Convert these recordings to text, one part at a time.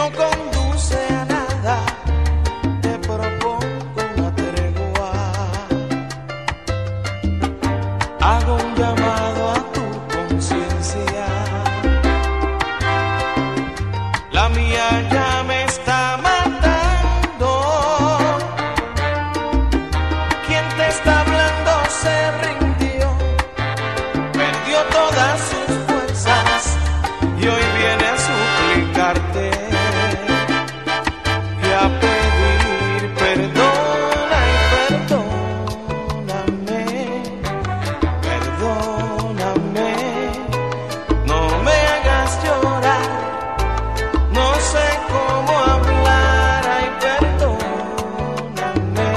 conduce a nada, te propongo una tregua. Hago un llamado a tu conciencia. La mía ya me está matando. Quien te está hablando se rindió, perdió todas sus fuerzas y hoy viene a suplicarte y a pedir perdona y perdóname, perdóname, no me hagas llorar, no sé cómo hablar, ay perdóname,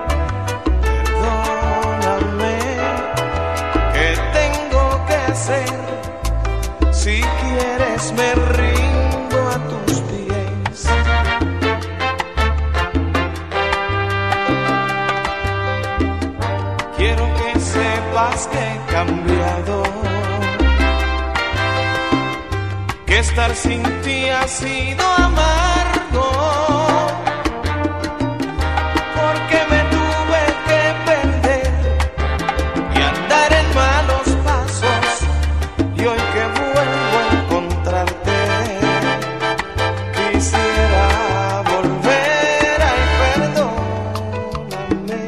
perdóname, ¿qué tengo que hacer? Si quieres me rindo a tus pies. Quiero que sepas que he cambiado, que estar sin ti ha sido amargo, porque me tuve que perder y andar en malos pasos, y hoy que vuelvo a encontrarte quisiera volver, ay perdóname,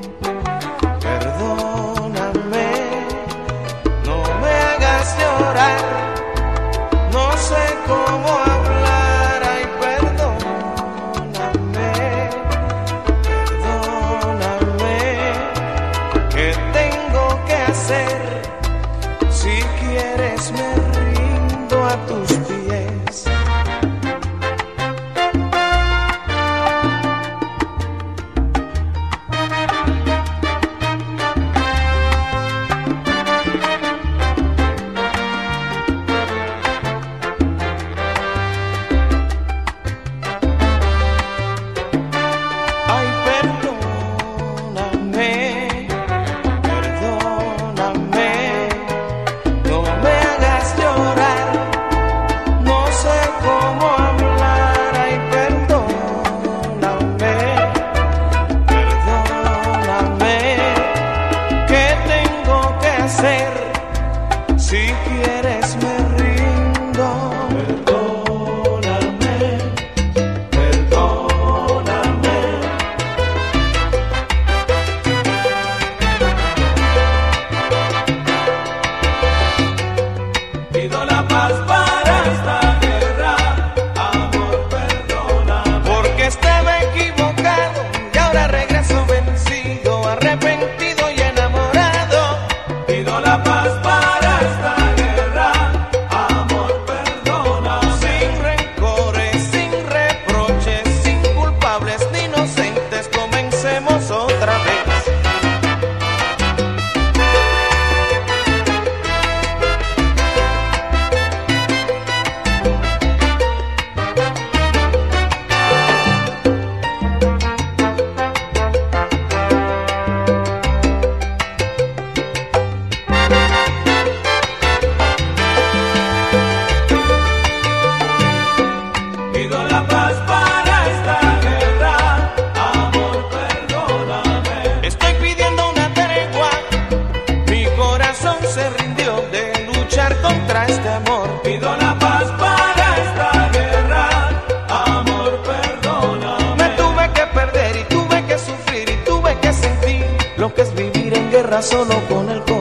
perdóname, no me hagas llorar, no sé cómo hablar, ay perdóname, perdóname, ¿qué tengo que hacer? Si quieres me rindo a tus pies. Ay, perdóname, perdóname, no me hagas llorar, no sé cómo hablar, ay perdóname, perdóname, ¿qué tengo que hacer? Si quieres me rindo. Perdóname, perdóname. Pido la paz para esta guerra, amor, perdóname. Porque estaba equivocado y ahora regreso vencido, arrepentido y enamorado. Pido la paz para esta guerra, amor, perdóname. Sin rencores, sin reproches, sin culpables ni inocentes, comencemos otra vez. Pido la paz para esta guerra, amor, perdóname. Estoy pidiendo una tregua, mi corazón se rindió de luchar contra este amor. Pido la paz para esta guerra, amor, perdóname. Me tuve que perder y tuve que sufrir y tuve que sentir lo que es vivir en guerra solo con el corazón.